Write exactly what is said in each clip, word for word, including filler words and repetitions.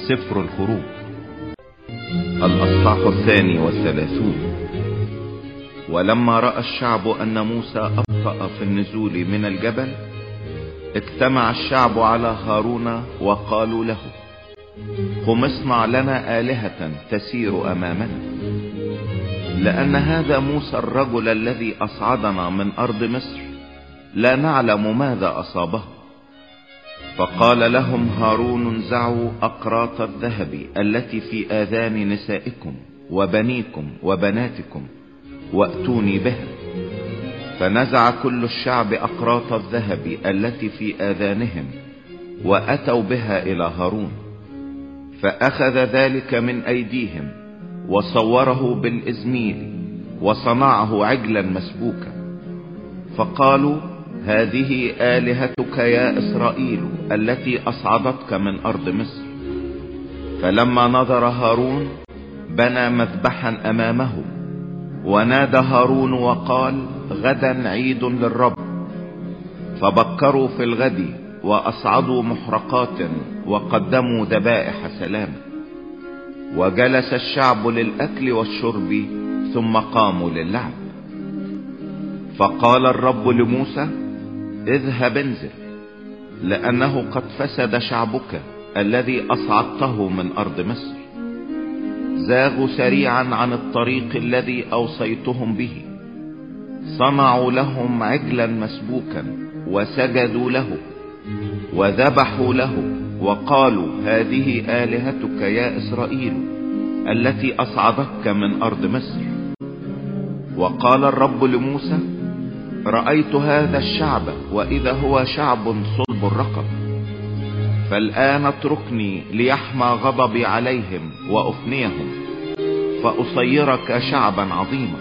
سفر الخروج الأصحاح الثاني والثلاثون. ولما رأى الشعب أن موسى أبطأ في النزول من الجبل، اجتمع الشعب على هارون وقالوا له: قم اصنع لنا آلهة تسير أمامنا، لأن هذا موسى الرجل الذي أصعدنا من أرض مصر لا نعلم ماذا أصابه. فقال لهم هارون: انزعوا أقراط الذهب التي في آذان نسائكم وبنيكم وبناتكم وأتوني بها. فنزع كل الشعب أقراط الذهب التي في آذانهم وأتوا بها إلى هارون، فأخذ ذلك من أيديهم وصوره بالإزميل وصنعه عجلا مسبوكا. فقالوا: هذه آلهتك يا إسرائيل التي أصعدتك من أرض مصر. فلما نظر هارون بنى مذبحا أمامه، ونادى هارون وقال: غدا عيد للرب. فبكروا في الغد وأصعدوا محرقات وقدموا ذبائح سلام، وجلس الشعب للأكل والشرب ثم قاموا للعب. فقال الرب لموسى: اذهب انزل، لأنه قد فسد شعبك الذي أصعدته من أرض مصر. زاغوا سريعا عن الطريق الذي أوصيتهم به، صنعوا لهم عجلا مسبوكا وسجدوا له وذبحوا له وقالوا: هذه آلهتك يا إسرائيل التي أصعدتك من أرض مصر. وقال الرب لموسى: رأيت هذا الشعب وإذا هو شعب صلب الرقب، فالآن اتركني ليحمى غضبي عليهم وأفنيهم، فأصيرك شعبا عظيما.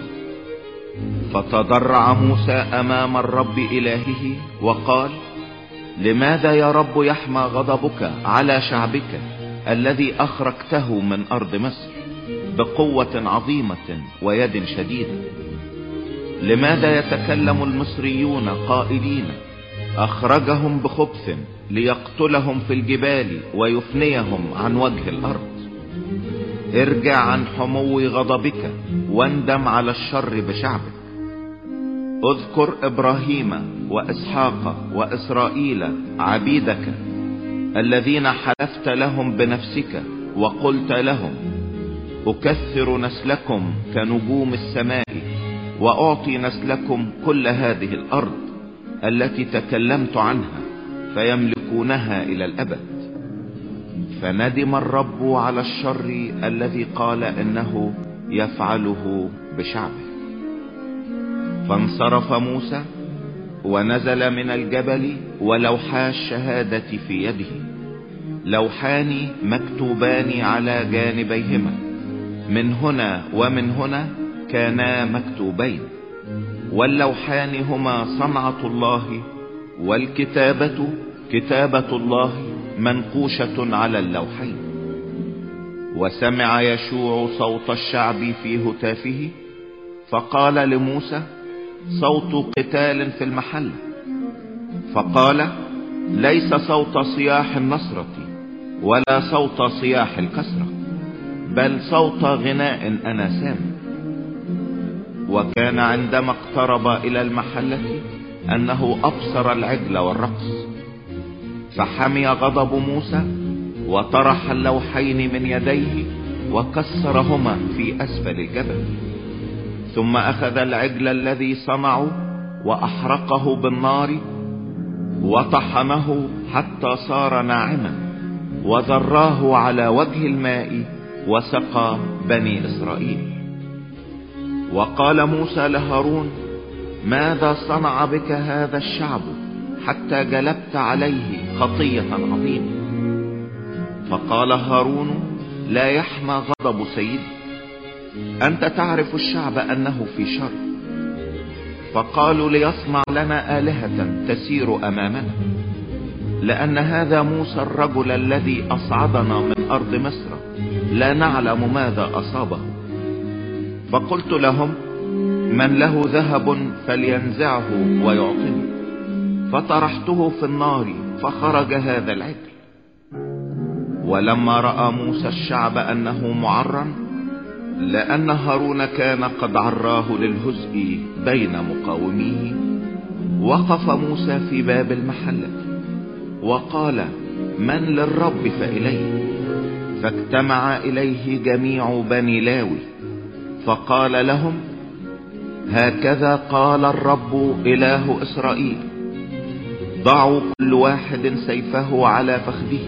فتضرع موسى أمام الرب إلهه وقال: لماذا يا رب يحمى غضبك على شعبك الذي أخرجته من أرض مصر بقوة عظيمة ويد شديدة؟ لماذا يتكلم المصريون قائلين: أخرجهم بخبث ليقتلهم في الجبال ويفنيهم عن وجه الأرض؟ ارجع عن حمو غضبك واندم على الشر بشعبك. اذكر إبراهيم وإسحاق وإسرائيل عبيدك الذين حلفت لهم بنفسك وقلت لهم: أكثر نسلكم كنجوم السماء، وأعطي نسلكم كل هذه الأرض التي تكلمت عنها، فيملكونها إلى الأبد. فندم الرب على الشر الذي قال إنه يفعله بشعبه. فانصرف موسى ونزل من الجبل ولوحا الشهادة في يده، لوحان مكتوبان على جانبيهما، من هنا ومن هنا كانا مكتوبين، واللوحان هما صنعة الله، والكتابة كتابة الله منقوشة على اللوحين. وسمع يشوع صوت الشعب في هتافه، فقال لموسى: صوت قتال في المحل. فقال: ليس صوت صياح النصرة ولا صوت صياح الكسرة، بل صوت غناء أنا سامع. وكان عندما اقترب إلى المحلة أنه أبصر العجل والرقص، فحمي غضب موسى وطرح اللوحين من يديه وكسرهما في أسفل الجبل. ثم أخذ العجل الذي صنعه وأحرقه بالنار وطحنه حتى صار ناعما، وذراه على وجه الماء وسقى بني إسرائيل. وقال موسى لهارون: ماذا صنع بك هذا الشعب حتى جلبت عليه خطية عظيمة؟ فقال هارون: لا يحمى غضب سيدي، أنت تعرف الشعب أنه في شر. فقالوا: ليصنع لنا آلهة تسير أمامنا، لأن هذا موسى الرجل الذي أصعدنا من أرض مصر لا نعلم ماذا أصابه. فقلت لهم: من له ذهب فلينزعه ويعطني. فطرحته في النار فخرج هذا العجل. ولما رأى موسى الشعب أنه معرا، لأن هارون كان قد عراه للهزء بين مقاوميه، وقف موسى في باب المحلة وقال: من للرب فإليه. فاجتمع إليه جميع بني لاوي، فقال لهم: هكذا قال الرب إله إسرائيل: ضعوا كل واحد سيفه على فخذه،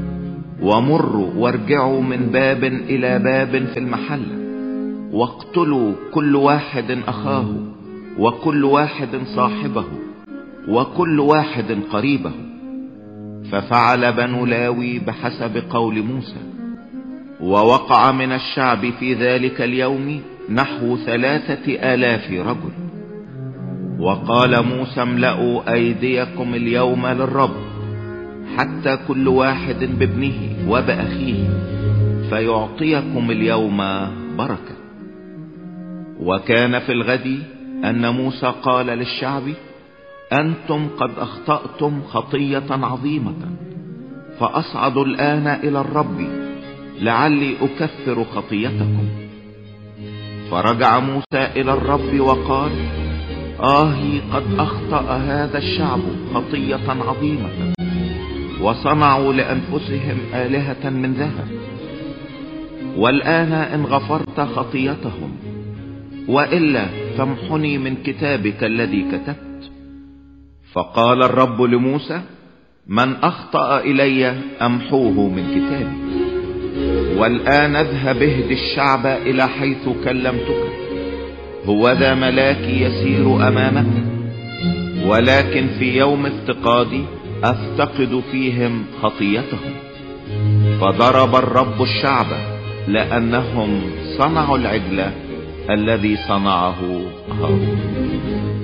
ومروا وارجعوا من باب إلى باب في المحلة، واقتلوا كل واحد أخاه، وكل واحد صاحبه، وكل واحد قريبه. ففعل بنو لاوي بحسب قول موسى. ووقع من الشعب في ذلك اليوم نحو ثلاثة آلاف رجل. وقال موسى: املأوا أيديكم اليوم للرب، حتى كل واحد بابنه وبأخيه، فيعطيكم اليوم بركة. وكان في الغد أن موسى قال للشعب: أنتم قد أخطأتم خطية عظيمة، فأصعدوا الآن إلى الرب لعلي أكفر خطيتكم. فرجع موسى إلى الرب وقال: آهي قد أخطأ هذا الشعب خطية عظيمة، وصنعوا لأنفسهم آلهة من ذهب. والآن إن غفرت خطيتهم، وإلا فامحني من كتابك الذي كتبت. فقال الرب لموسى: من أخطأ إلي أمحوه من كتابي. والآن اذهب اهد الشعب إلى حيث كلمتك، هوذا ملاكي يسير أمامك، ولكن في يوم افتقادي أفتقد فيهم خطيتهم. فضرب الرب الشعب لأنهم صنعوا العجل الذي صنعه هارون.